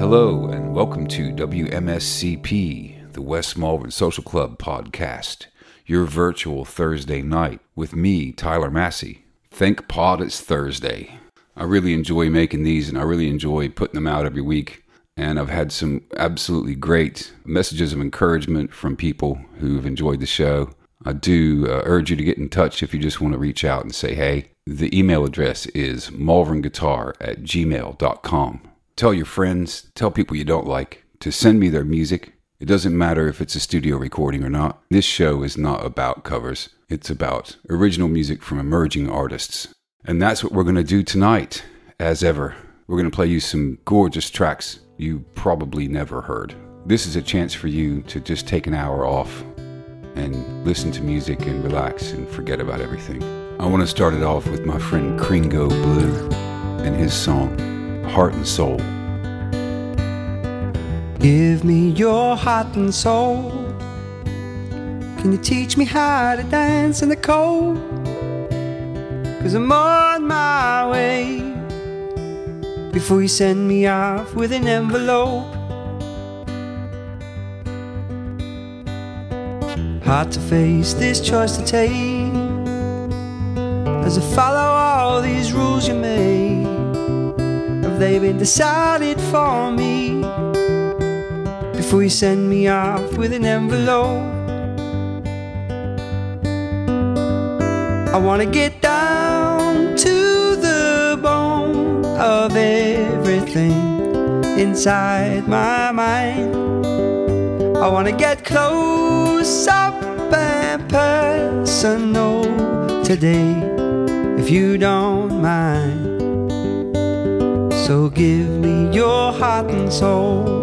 Hello and welcome to WMSCP, the West Malvern Social Club podcast, your virtual Thursday night with me, Tyler Massey. Thank Pod it's Thursday. I really enjoy making these and I really enjoy putting them out every week. And I've had some absolutely great messages of encouragement from people who've enjoyed the show. I do urge you to get in touch if you just want to reach out and say, hey. The email address is malvernguitar@gmail.com. Tell your friends, tell people you don't like to send me their music. It doesn't matter if it's a studio recording or not. This show is not about covers. It's about original music from emerging artists. And that's what we're going to do tonight, as ever. We're going to play you some gorgeous tracks you probably never heard. This is a chance for you to just take an hour off and listen to music and relax and forget about everything. I want to start it off with my friend Kringo Blue and his song, Heart and Soul. Give me your heart and soul. Can you teach me how to dance in the cold? 'Cause I'm on my way before you send me off with an envelope. Hard to face this choice to take as I follow all these rules you made. Have they been decided for me before you send me off with an envelope? I wanna get down to the bone of everything inside my mind. I wanna get close up and personal today, if you don't mind. So give me your heart and soul.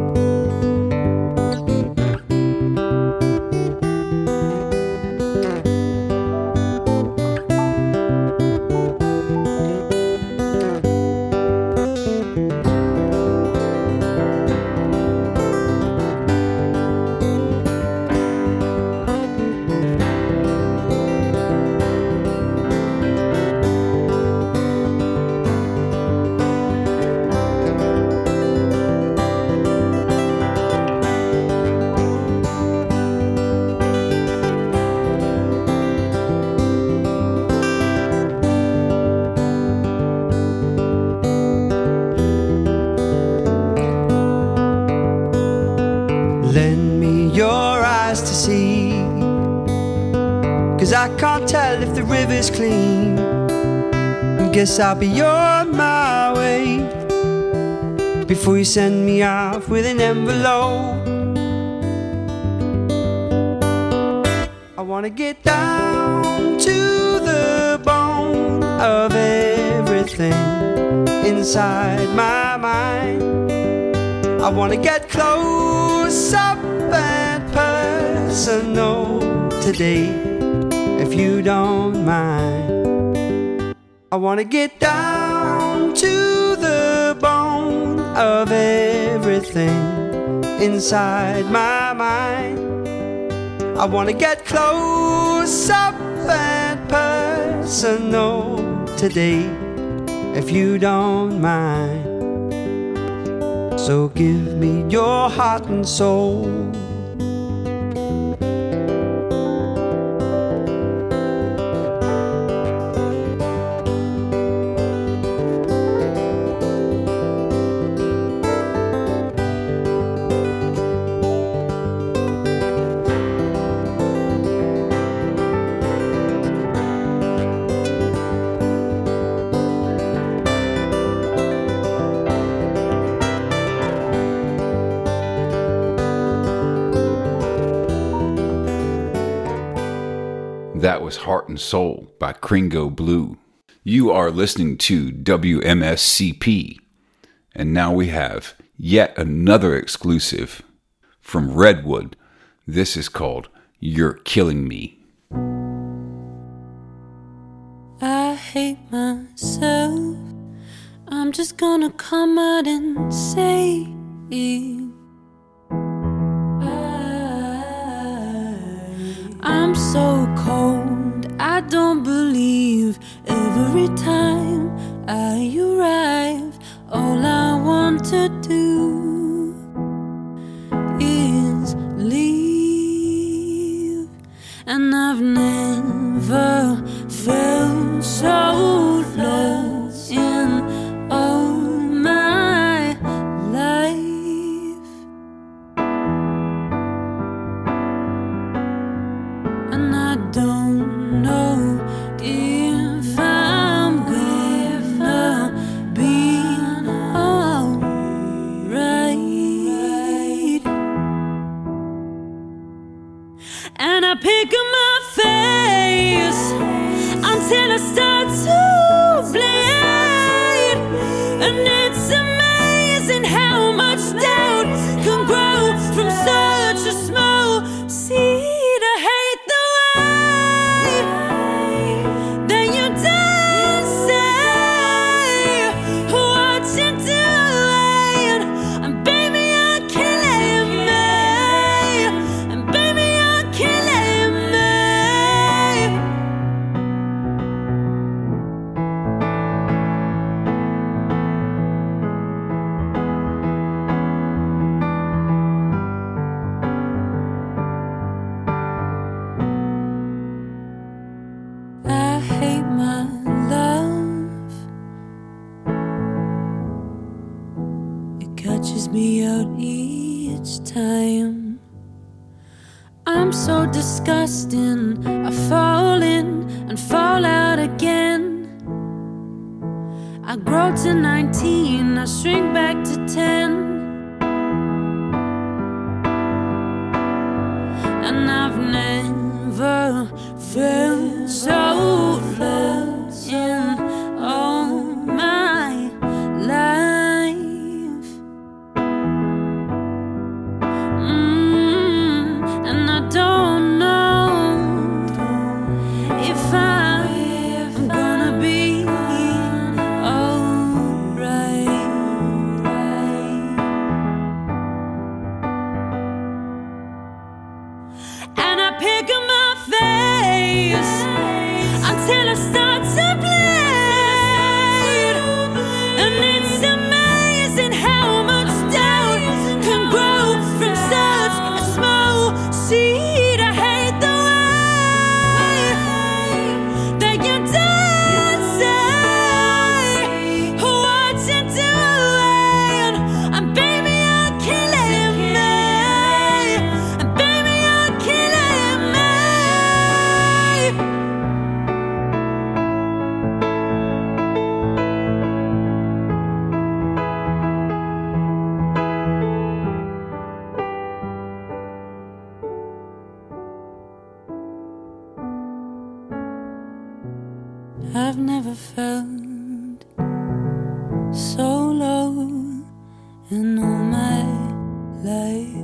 Lend me your eyes to see, 'cause I can't tell if the river's clean. I guess I'll be on my way before you send me off with an envelope. I wanna get down to the bone of everything inside my mind. I wanna get close up and personal today, if you don't mind. I wanna get down to the bone of everything inside my mind. I wanna get close up and personal today, if you don't mind. So give me your heart and soul. That was Heart and Soul by Kringo Blue. You are listening to WMSCP. And now we have yet another exclusive from Redwood. This is called You're Killing Me. I hate myself. I'm just gonna come out and say it. I'm so cold, I don't believe every time I arrive. All I want want to do is leave. And I've never felt so low in all my life. And I don't know if I'm gonna be alright. And I pick up my face until I start to bleed. And it's amazing how much doubt can grow from such a small seed. I hate the way that you don't say what you're doing. And baby, you're killing me. And baby, you're killing me. I hate my love. It catches me out each time. I'm so disgusting. I fall in and fall out again. I grow to 19, I shrink back to 10. And I've never felt so low in all my life. And I don't know if I'm gonna be alright. And I pick up my face until I start to bleed. And it's amazing how much doubt can grow from such a small seed. I hate the way that you don't say what you're doing. And baby, you're killing me. And baby, you're killing me. I've never felt so low in all my life.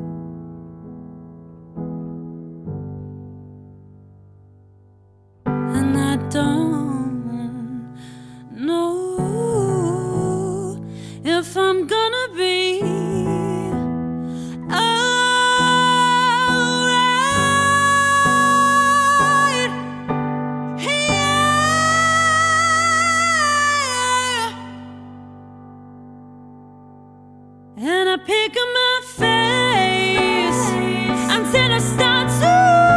And I don't know if I'm gonna be alright. Yeah. And I pick up my face until I start to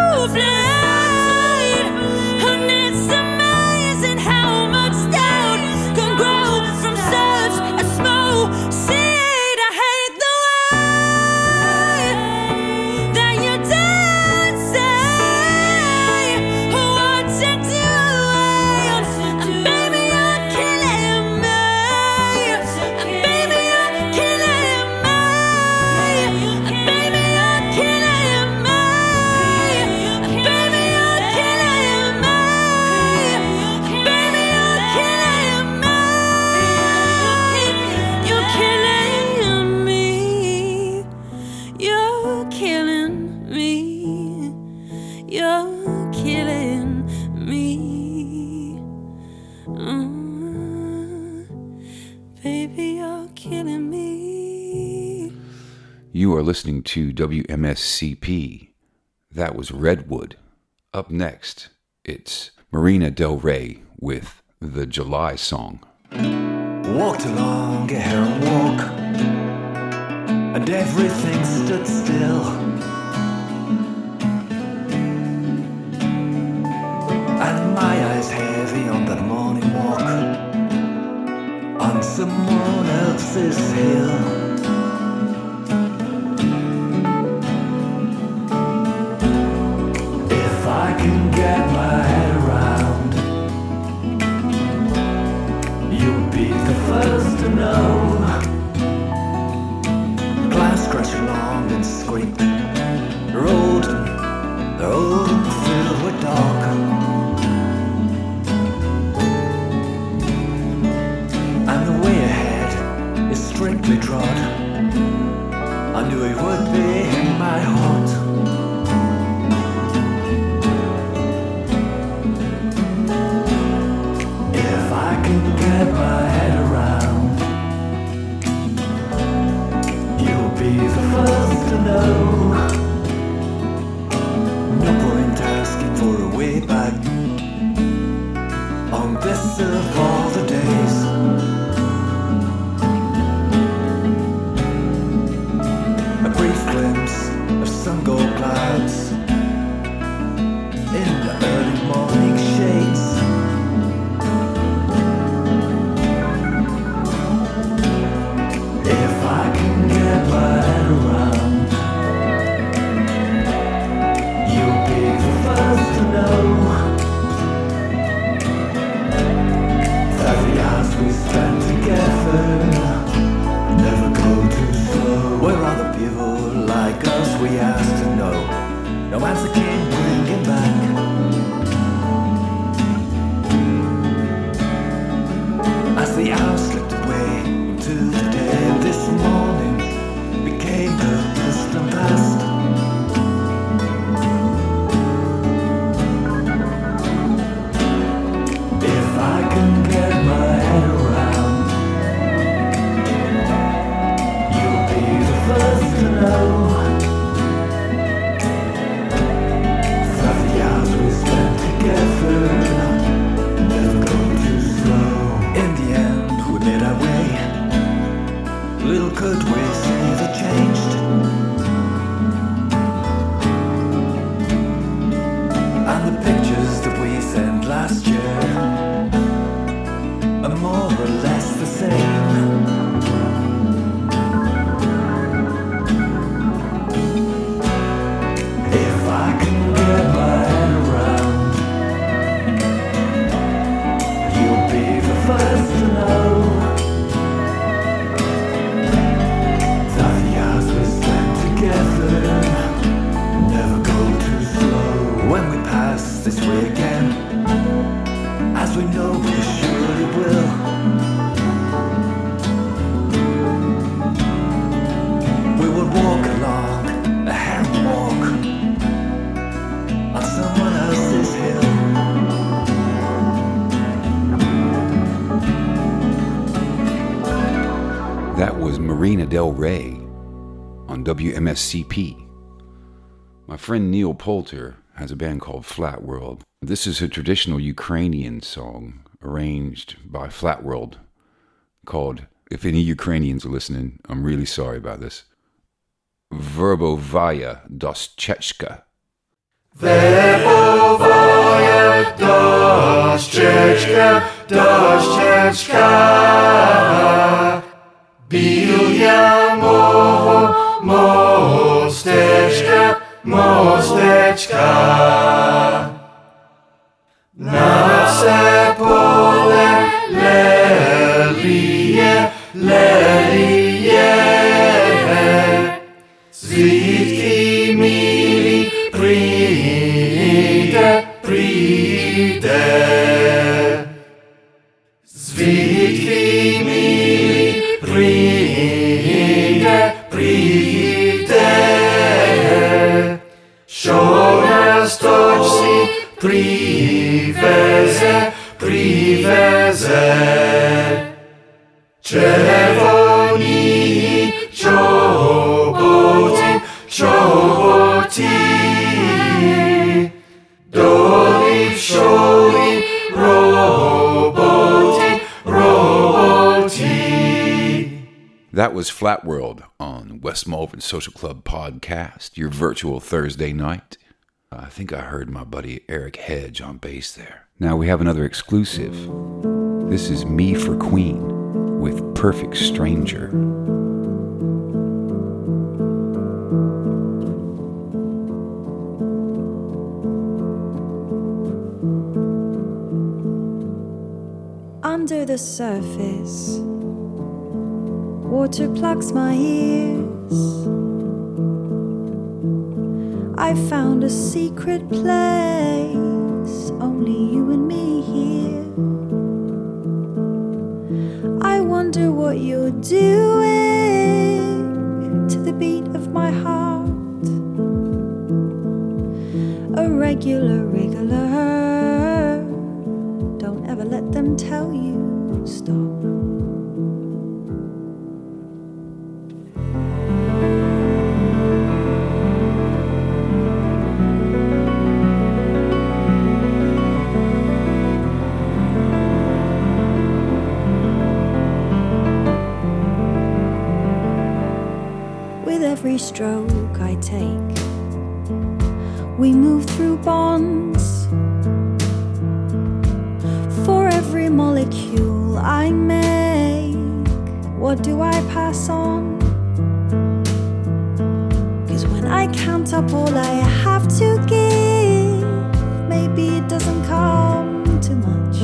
bleed. And it's amazing how much doubt can grow from such a small seed. I hate the way that you don't say what you're doing. And baby, you're killing me. And baby, you're killing me. And baby, you're killing me. And baby, you're killing me. And baby, you're killing me. You're killing me. You're killing me. You're killing me. Baby, you're killing me. You are listening to WMSCP. That was Redwood. Up next, it's Marina Del Rey with the July Song. Walked along a heron walk and everything stood still. And my eyes heavy on that morning walk on someone else's hill. If I can get my head around, you'll be the first to know. Glass crash along and scream. They're old and filled with dark. And the way ahead is strictly trod. I knew it would be in my heart. If I can get my head around, you'll be the first to know. No point asking for a way back on this of all the days. A brief glimpse of sun gold clouds in the early morning shades. If I can get my head around, you'll be the first to know that the hours we spent together never go too slow. Where are the people like us we asked to know? No answer came bringing back. As the hours slipped away into the day, this morning became the distant past. If I can get my head around, you'll be the first to know that the hours we spent together never go too slow. In the end, we made our way. Little could we see that changed. And the pictures that we sent last year are more or less the same. If I can get my head around, you'll be the first to know that the hours we spent together never go too slow. When we pass this way again, as we know we surely will, we will walk along a herring walk on someone else's hill. That was Marina Del Rey on WMSCP. My friend Neil Poulter has a band called Flat World. This is a traditional Ukrainian song arranged by Flat World called, if any Ukrainians are listening, I'm really sorry about this, Verbovaya Doschechka. Verbovaya Doschechka, Doschechka, Bilia mosteczka, mosteczka. Na wse pole lelie, lelie. Zwitki mili przyjdę, przyjdę. Zwitki mili przyjdę, przyjdę. Що нас точці привезе, привезе. Червоні чоботи, чоботи. Долі пшоли, роботи, роботи. That was Flat World on West Malvern Social Club podcast, your virtual Thursday night. I think I heard my buddy Eric Hedge on bass there. Now we have another exclusive. This is Me for Queen with Perfect Stranger. Under the surface, water plugs my ears. I found a secret place, only you and me here. I wonder what you're doing to the beat of my heart. A regular wriggler, don't ever let them tell you stop. Every stroke I take, we move through bonds. For every molecule I make, what do I pass on? 'Cause when I count up all I have to give, maybe it doesn't come to much.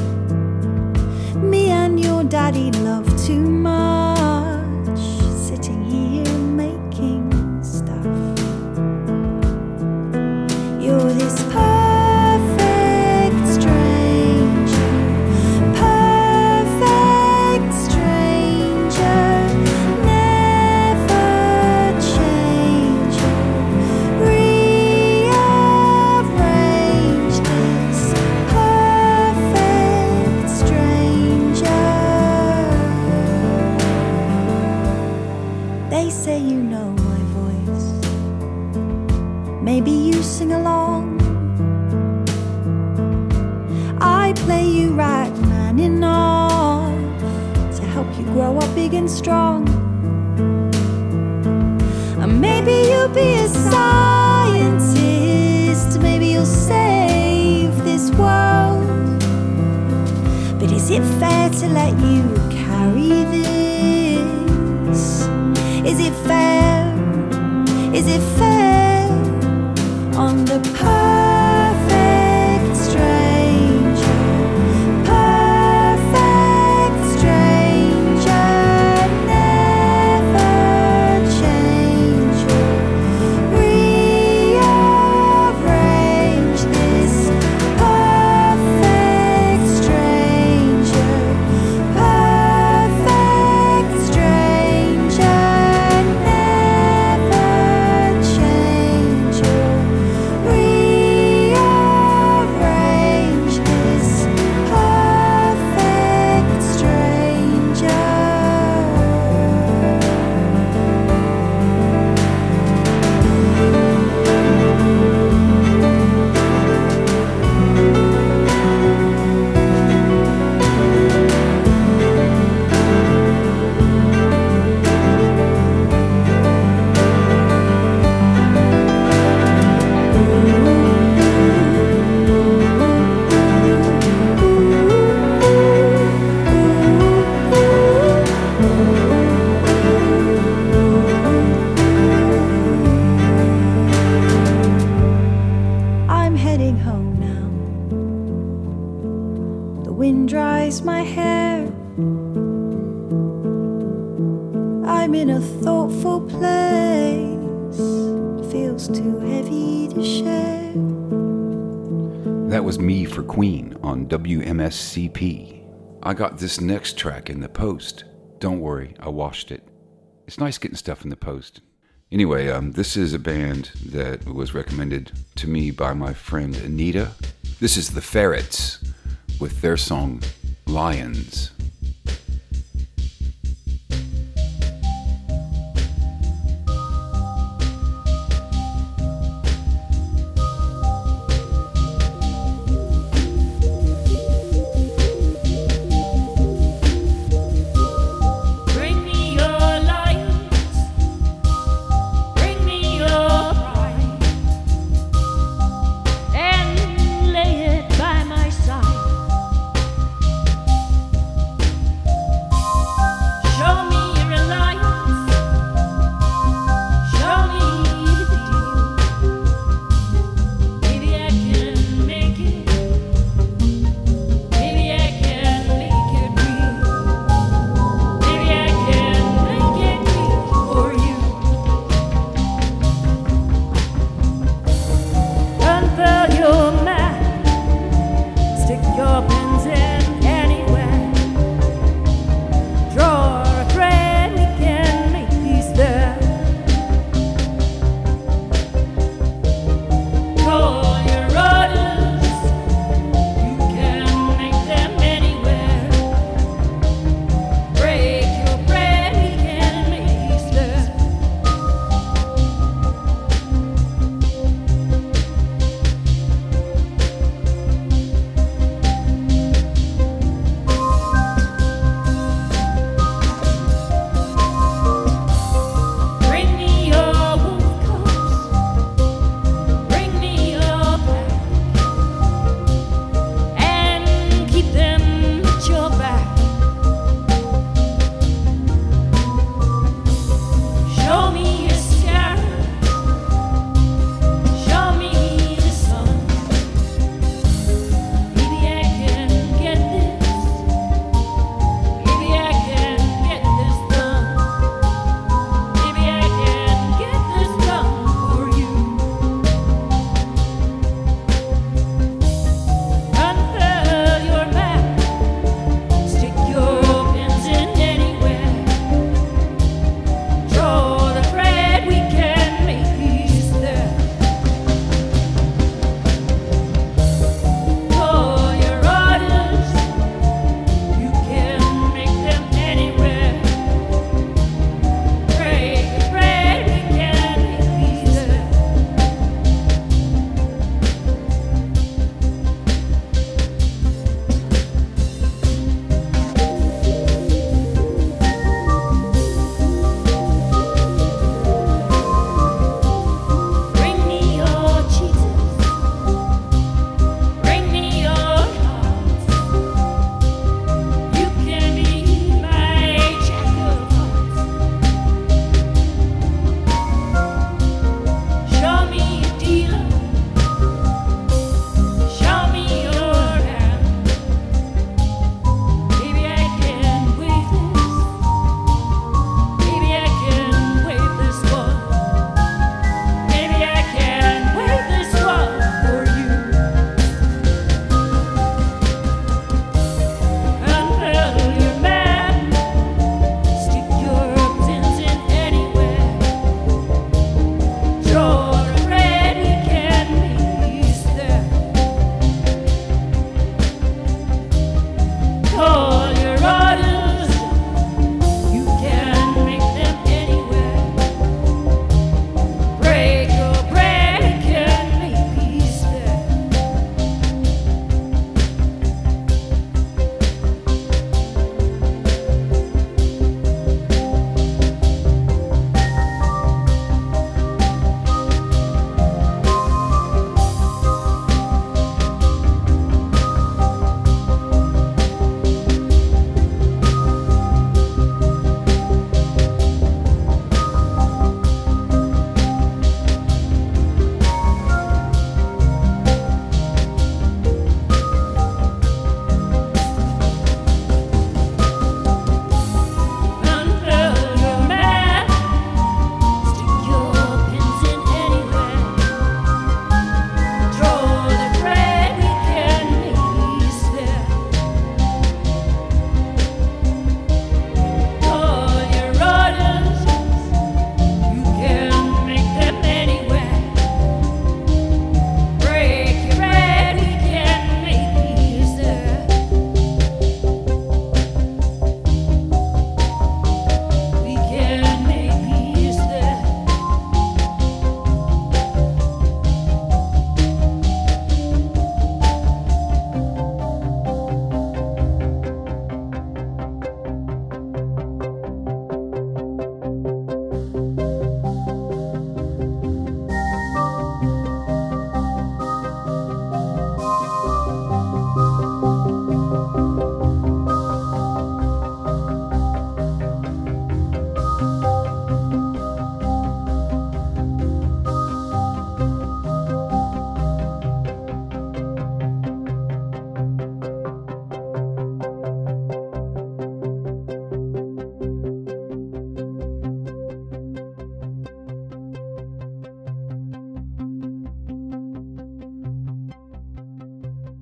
Me and your daddy love too much, sitting here you're this perfect stranger, never change, rearrange this perfect stranger. They say you know my voice, maybe you sing along. I play you Ragman enough to help you grow up big and strong. And maybe you'll be a scientist, maybe you'll save this world. But is it fair to let you carry this? Is it fair? Is it fair? On the perfect stranger, never change, rearrange this perfect stranger, never change. I'm in a thoughtful place. It feels too heavy to share. That was Me for Queen on WMSCP. I got this next track in the post. Don't worry, I washed it. It's nice getting stuff in the post. Anyway, this is a band that was recommended to me by my friend Anita. This is The Ferrets with their song Lions. Bring me your light.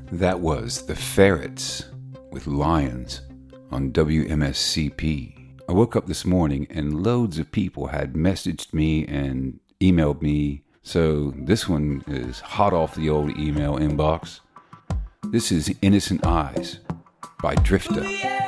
That was The Ferrets with Lions on WMSCP. I woke up this morning and loads of people had messaged me and emailed me, so this one is hot off the old email inbox. This is Innocent Eyes by Drifter.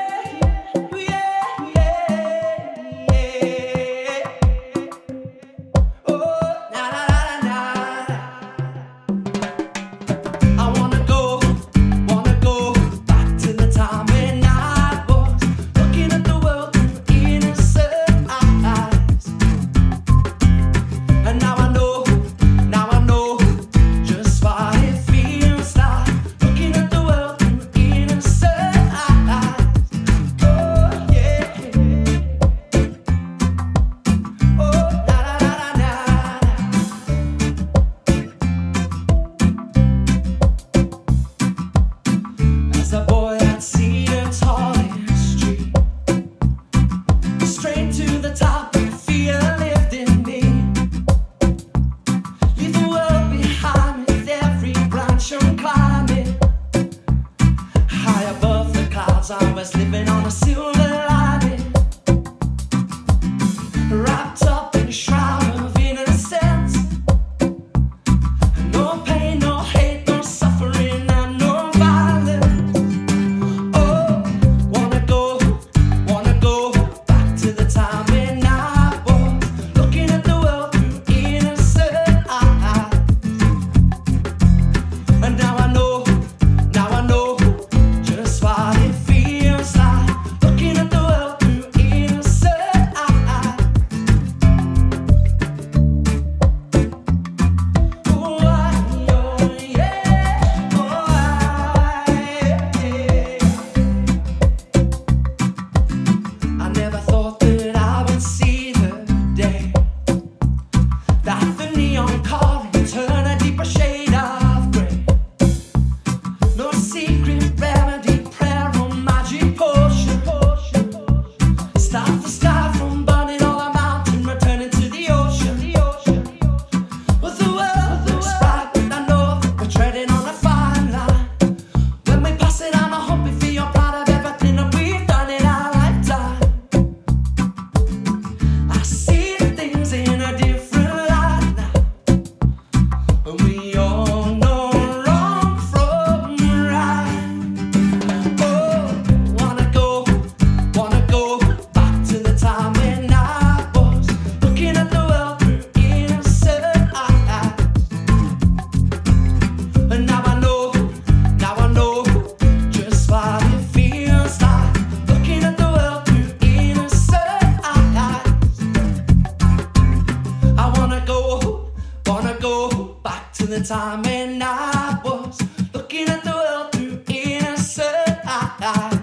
Time and I was looking at the world through innocent eyes.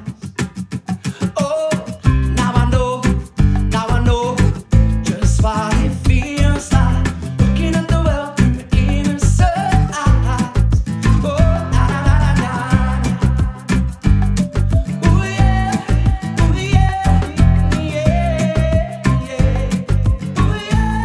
Oh, now I know just what it feels like looking at the world through innocent eyes. Oh, na na na na na. Oh yeah, oh yeah, yeah, yeah. Oh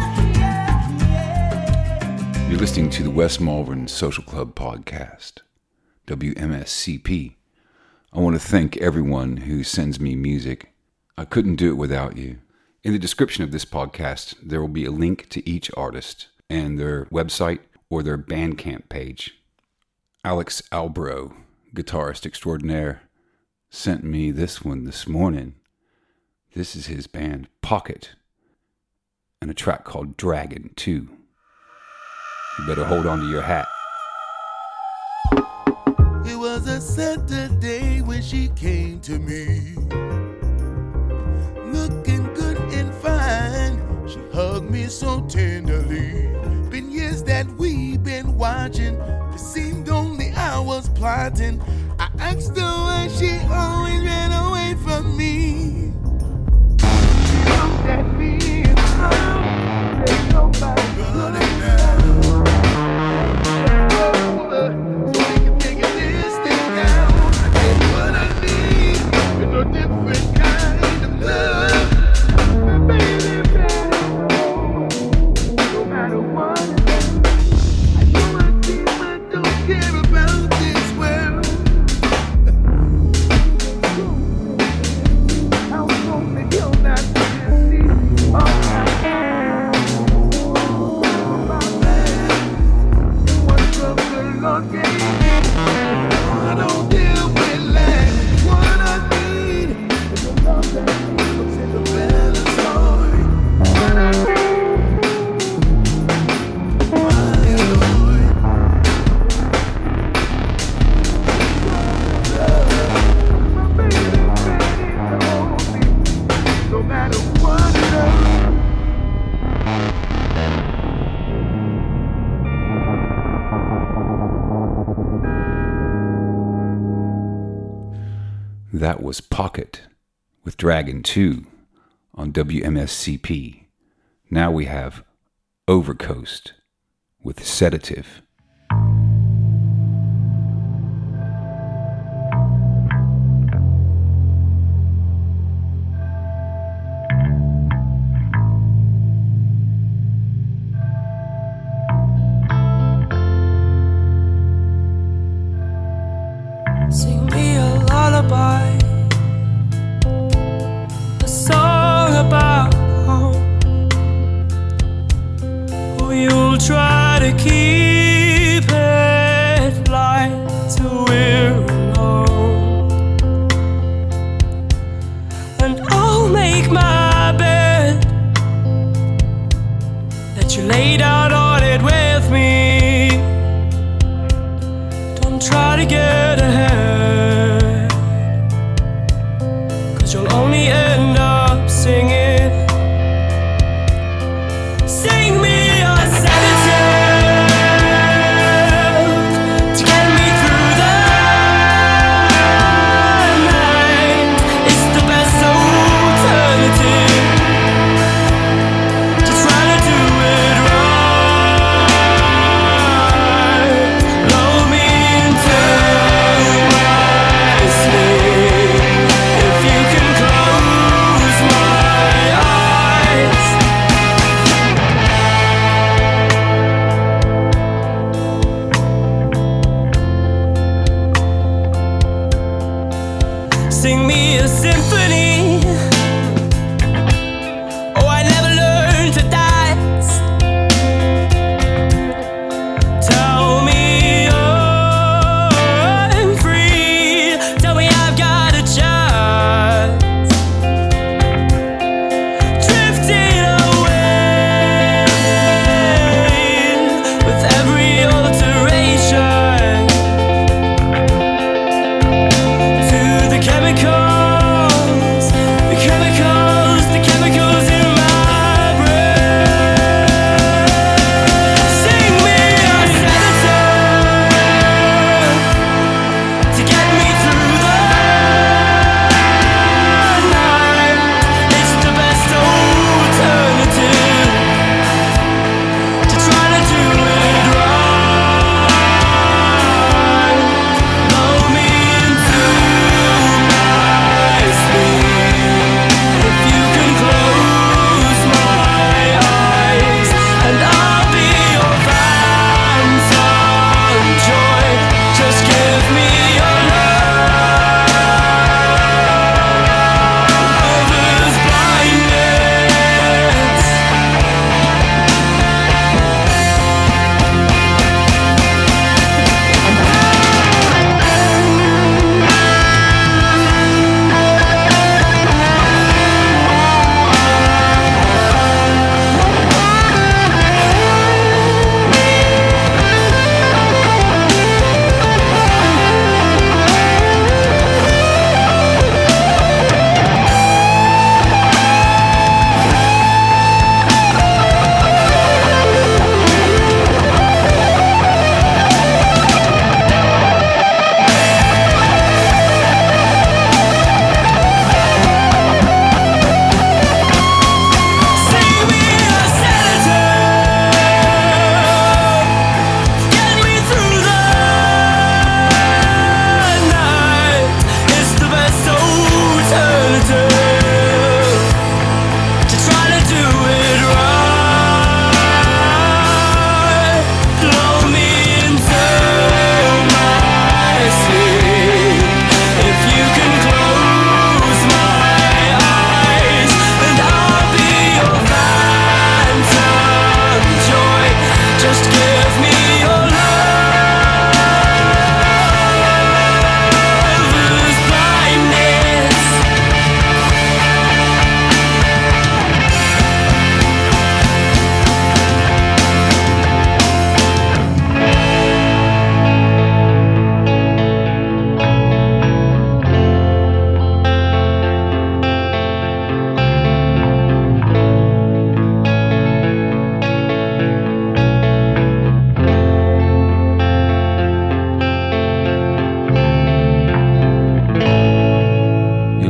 yeah. You're listening to the West Malvern Social Club podcast, WMSCP. I want to thank everyone who sends me music. I couldn't do it without you. In the description of this podcast, there will be a link to each artist and their website or their Bandcamp page. Alex Albro, guitarist extraordinaire, sent me this one this morning. This is his band, Pocket, and a track called Dragon 2. You better hold on to your hat. It was a Saturday when she came to me, looking good and fine. She hugged me so tenderly. Been years that we've been watching. It seemed only I was plotting. I asked her why she always ran away from me. She looked at me and there's nobody but now. Different kind of love, baby, no matter what. I know I don't care about this world. That was Pocket with Dragon 2 on WMSCP. Now we have Overcoast with Sedative. Sing me a lullaby, a song about home. Oh, you'll try to keep it light till we're alone. And I'll make my bed, let you lay down on it with me. Don't try to get ahead, 'cause you'll only end up singing. Sing me a sedative to get me through the night. It's the best alternative to try to do it right. Lull me into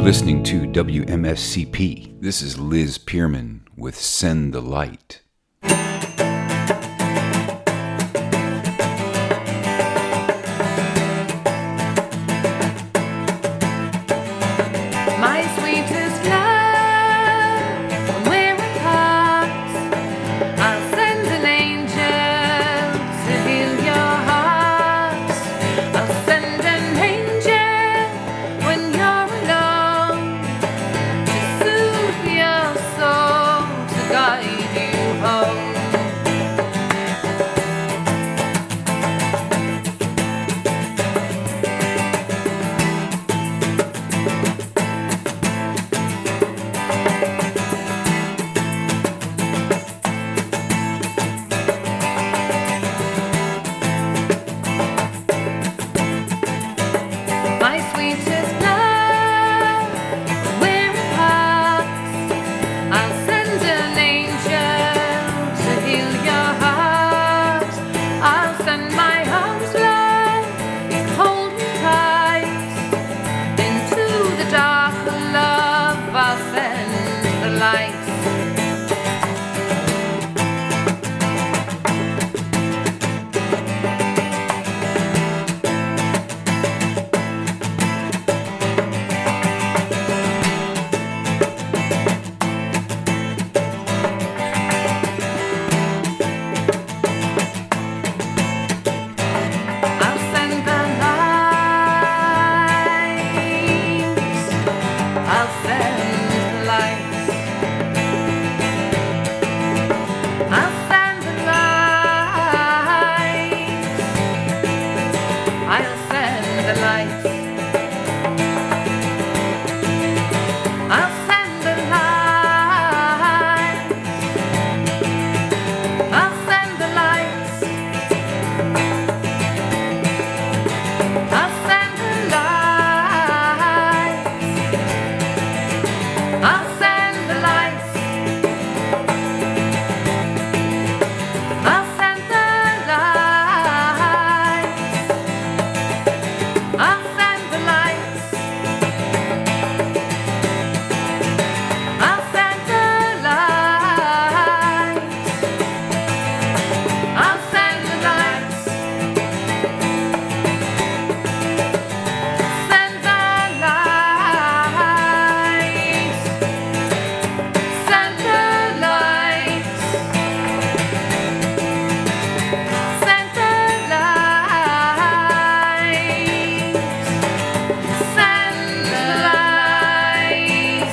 listening to WMSCP. This is Liz Pearman with Send the Light. My sweetest love, when we're apart, I'll send an angel to heal your heart. I'll send an angel when you're alone, to soothe your soul, to guide you home. My sweetest love, when we're apart, I'll send an angel to heal your heart. I'll send my arms love, hold me tight. Into the dark of love, I'll send the light. I'll send the lights. I'll send the lights. I'll send the lights. I'll send the lights. I'll send the lights. I'll send the lights. I'll send the lights. I'll send the lights. I'll send the lights. I'll send the lights. I'll send the lights. I'll send the lights. Send the lights. Send the lights. Send the lights. Send the lights.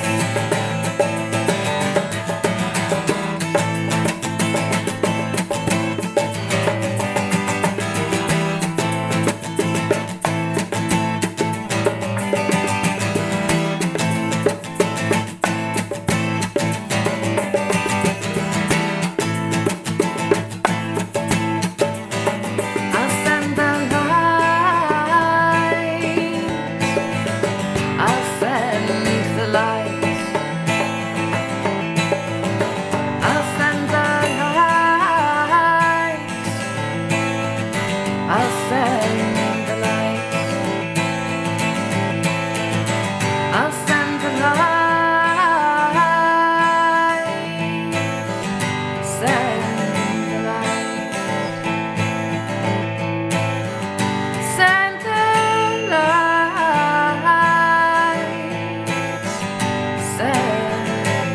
I'll send the lights. I'll send the lights. I'll send the lights. I'll send the lights. I'll send the lights. Send the lights. Send the lights. Send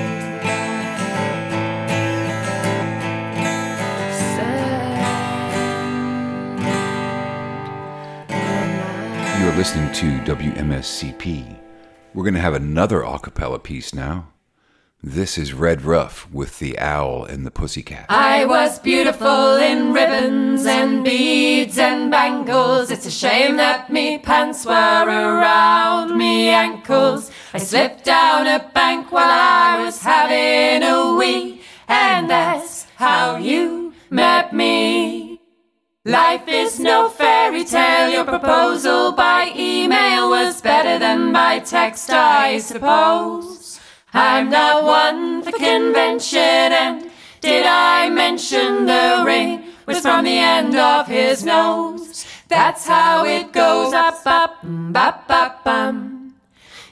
You're listening to WMSCP. We're going to have another a cappella piece now. This is Red Ruff with the Owl and the Pussycat. I was beautiful in ribbons and beads and bangles. It's a shame that me pants were around me ankles. I slipped down a bank while I was having a wee, and that's how you met me. Life is no fairy tale. Your proposal by email was better than by text, I suppose. I'm not one for convention, and did I mention the ring was from the end of his nose? That's how it goes, up, up, bum, bum, bum.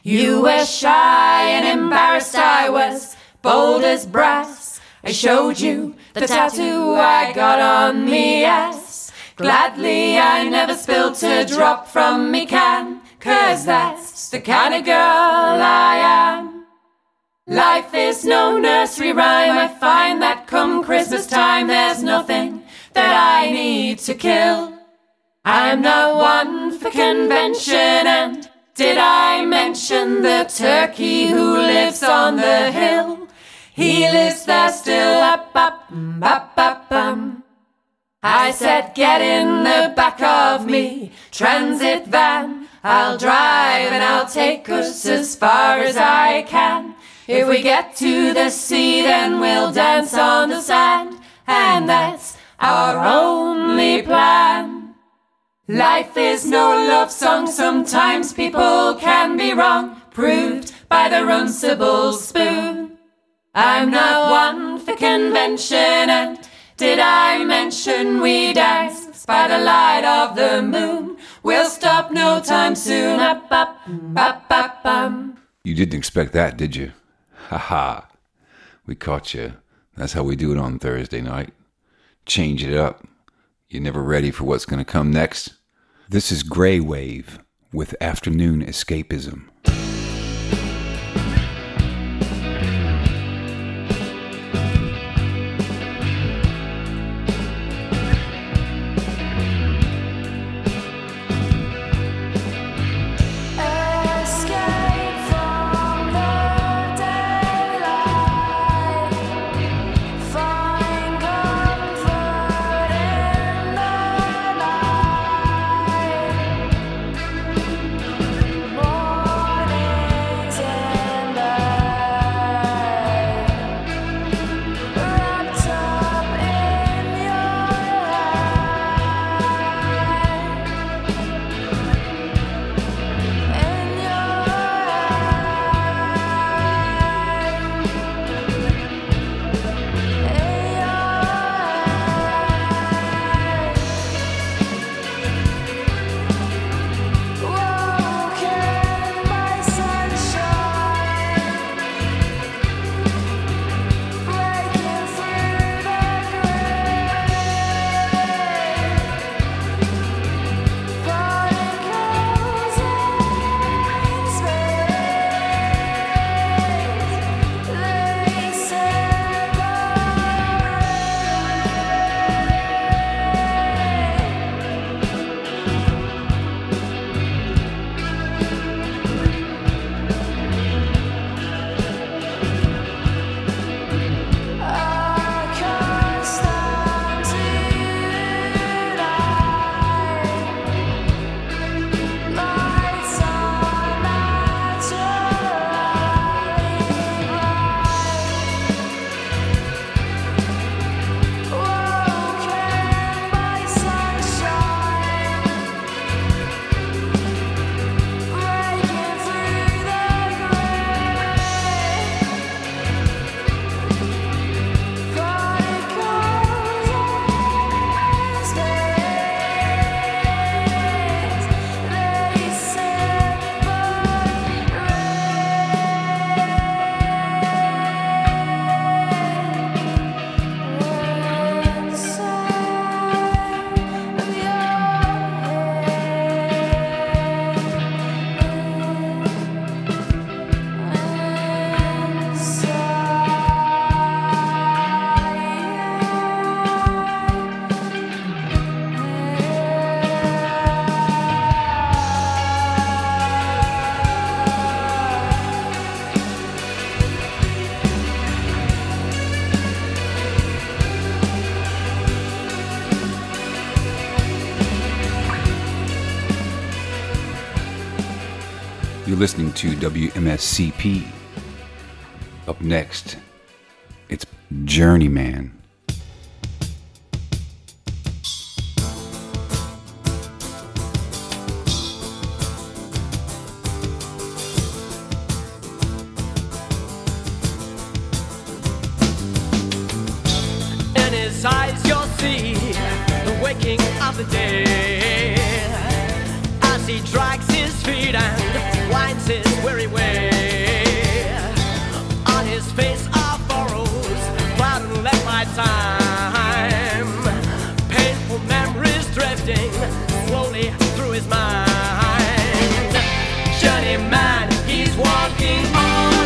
You were shy and embarrassed, I was bold as brass. I showed you the tattoo I got on me ass. Gladly I never spilt a drop from me can, 'cause that's the kind of girl I am. Life is no nursery rhyme. I find that come Christmas time there's nothing that I need to kill. I'm not one for convention, and did I mention the turkey who lives on the hill? He lives there still, up, up, up, up, I said get in the back of me transit van. I'll drive and I'll take us as far as I can. If we get to the sea then we'll dance on the sand, and that's our only plan. Life is no love song, sometimes people can be wrong, proved by the runcible spoon. I'm not one for convention, and did I mention we dance by the light of the moon? We'll stop no time soon, up, up, up, up, You didn't expect that, did you? Ha ha. We caught you. That's how we do it on Thursday night. Change it up. You're never ready for what's going to come next. This is Grey Wave with Afternoon Escapism. You're listening to WMSCP. Up next, it's Journeyman. In his eyes you'll see the waking of the day as he drags his feet and winds his weary way. On his face are furrows, cloud and left my time. Painful memories drifting slowly through his mind. Journeyman, he's walking all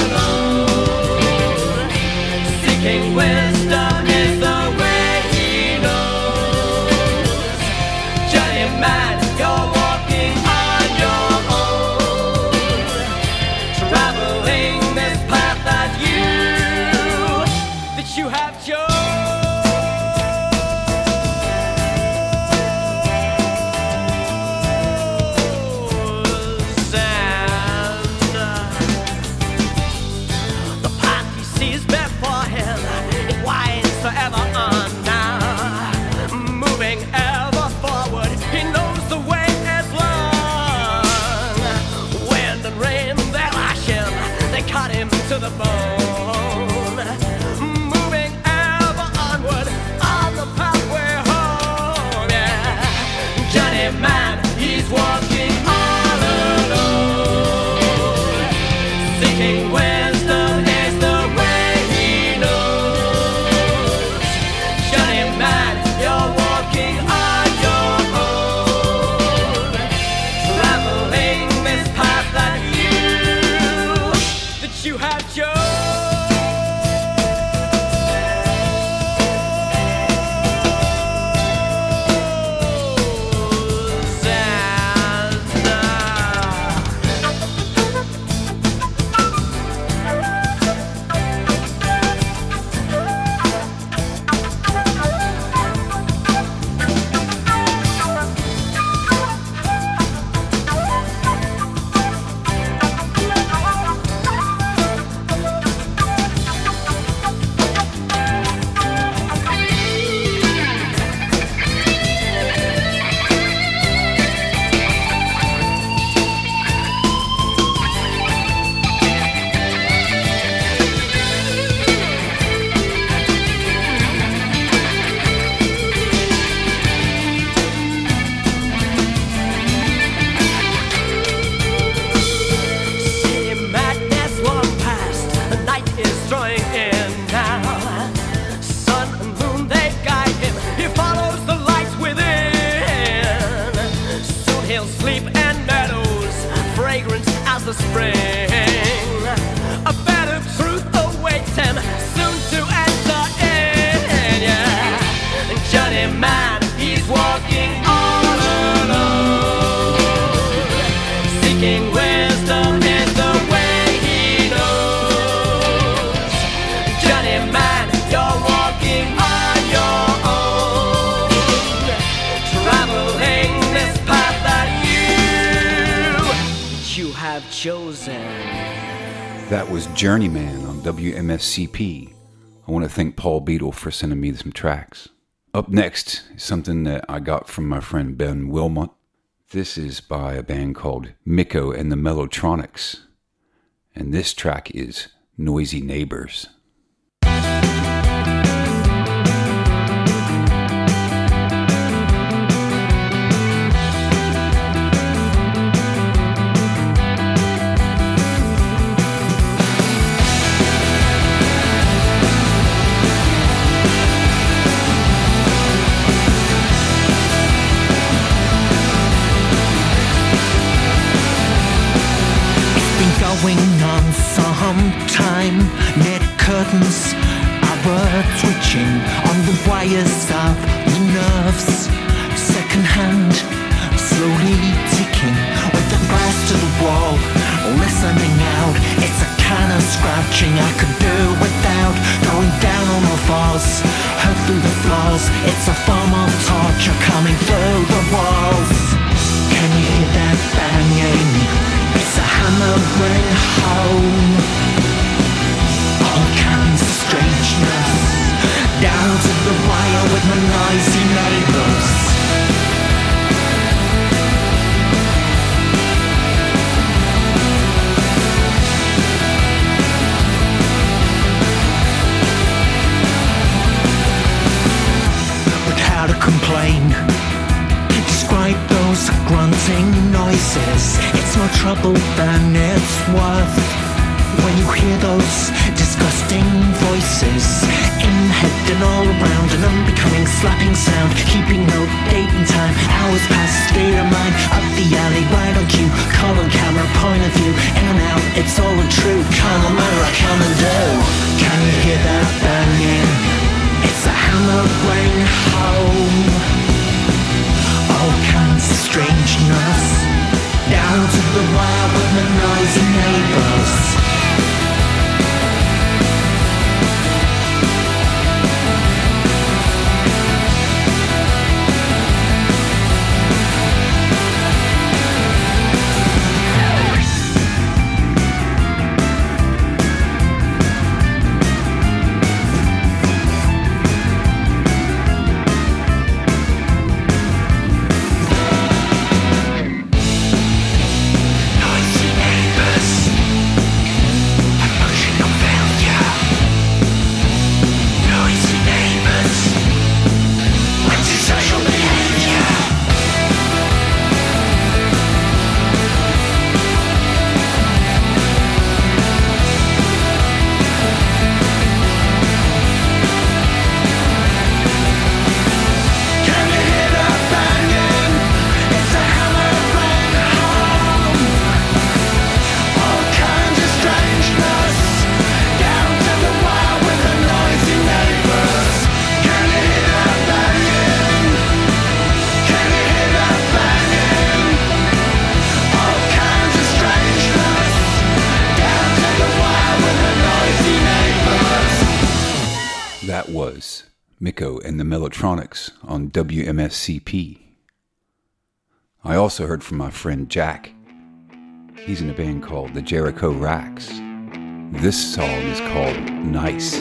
alone, seeking wisdom is the way he knows. Journeyman, you're walking on your own, traveling this path that you have chosen. The path he sees before him, it winds forever on now. Moving ever forward, he knows the way is long. Wind and rain, they lash him, they cut him to the bone. Moving ever onward on the pathway home, yeah. Journeyman, he's walking all alone, seeking wisdom is the way he knows. Journeyman, you're walking on your own, traveling this path that you have chosen. City madness long past, the night is drawing in now. Sun and moon, they guide him, he follows the lights within. Soon he'll sleep in meadows, fragrant as the spring. A bed of truth awaits him, soon to enter in, yeah. Journeyman, he's walking all alone, seeking wisdom is the way he knows. Journeyman, you're walking on your own, traveling this path that you have chosen. That was Journeyman on WMFCP. I want to thank Paul Beadle for sending me some tracks. Up next is something that I got from my friend Ben Wilmot. This is by a band called Miko and the Mellotronics. And this track is Noisy Neighbors. Going on some time, net curtains are twitching on the wires of the nerves. Second hand, slowly ticking with the glass to the wall, listening out. It's a kind of scratching I could do without. Going down on all fours, hurt through the floors. It's a form of torture coming through the walls. Can you hear that banging? It's a hammering home. All kinds of strangeness, down to the wire with my noisy neighbors. But how to complain? Describe those grunting noises. voices. It's more trouble than it's worth. When you hear those disgusting voices in the head and all around, an unbecoming slapping sound, keeping no date and time, hours past state of mind, up the alley, right on cue, call on camera, point of view, in and out, it's all untrue, come on matter I come and do. Can you hear that banging? It's a hammering home. All kinds of strangeness, down to the wire with the noisy neighbours. That was Miko and the Mellotronics on WMSCP. I also heard from my friend Jack. He's in a band called the Jericho Racks. This song is called Nice.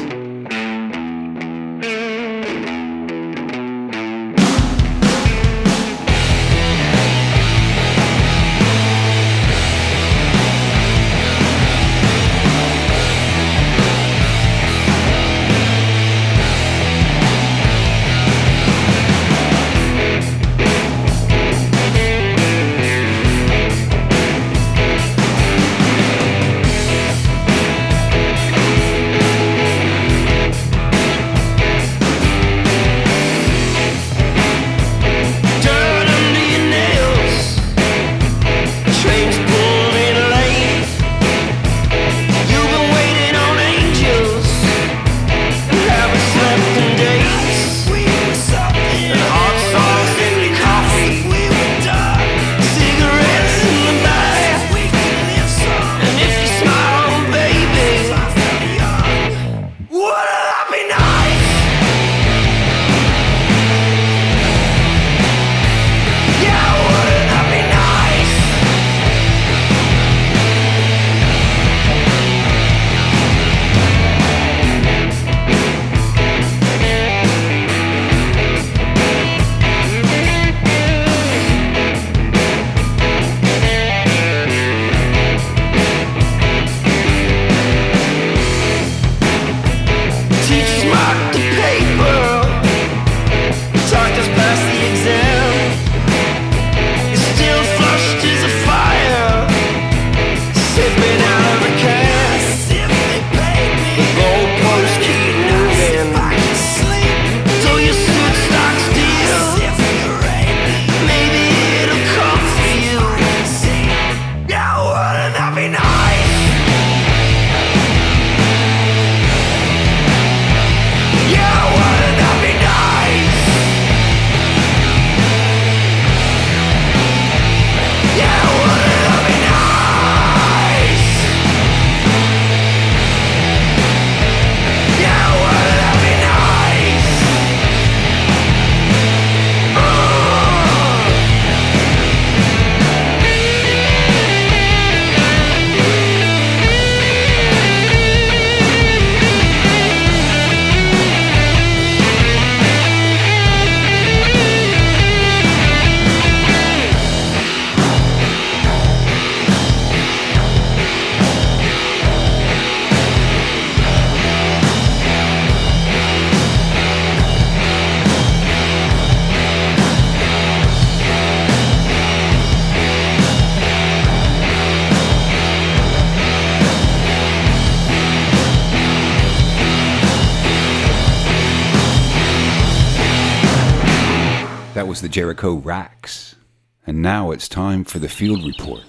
That was the Jericho Racks. And now it's time for the Field Report.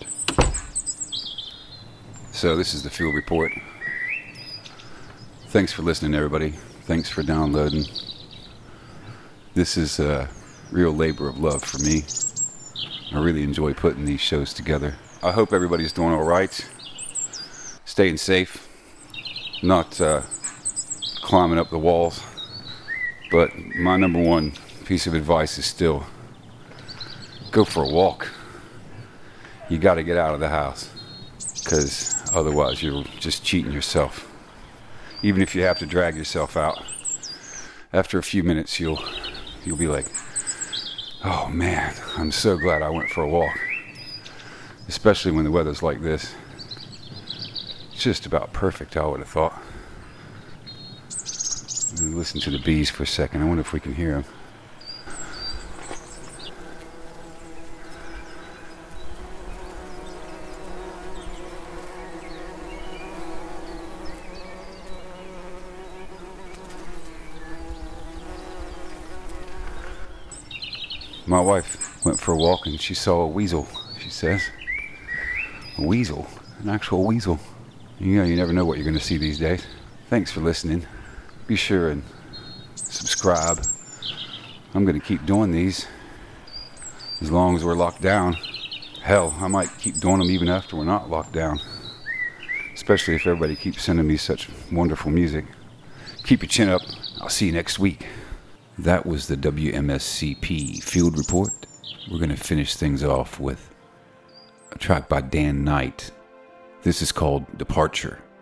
So this is the Field Report. Thanks for listening, everybody. Thanks for downloading. This is a real labor of love for me. I really enjoy putting these shows together. I hope everybody's doing all right. Staying safe. Not climbing up the walls. But my number one piece of advice is still go for a walk. You got to get out of the house, because otherwise you're just cheating yourself. Even if you have to drag yourself out, after a few minutes you'll be like, oh man, I'm so glad I went for a walk. Especially when the weather's like this. It's just about perfect, I would have thought. Listen to the bees for a second. I wonder if we can hear them. My wife went for a walk and she saw a weasel, she says. A weasel? An actual weasel. You know, you never know what you're going to see these days. Thanks for listening. Be sure and subscribe. I'm going to keep doing these as long as we're locked down. Hell, I might keep doing them even after we're not locked down. Especially if everybody keeps sending me such wonderful music. Keep your chin up. I'll see you next week. That was the WMSCP Field Report. We're going to finish things off with a track by Dan Knight. This is called Departure.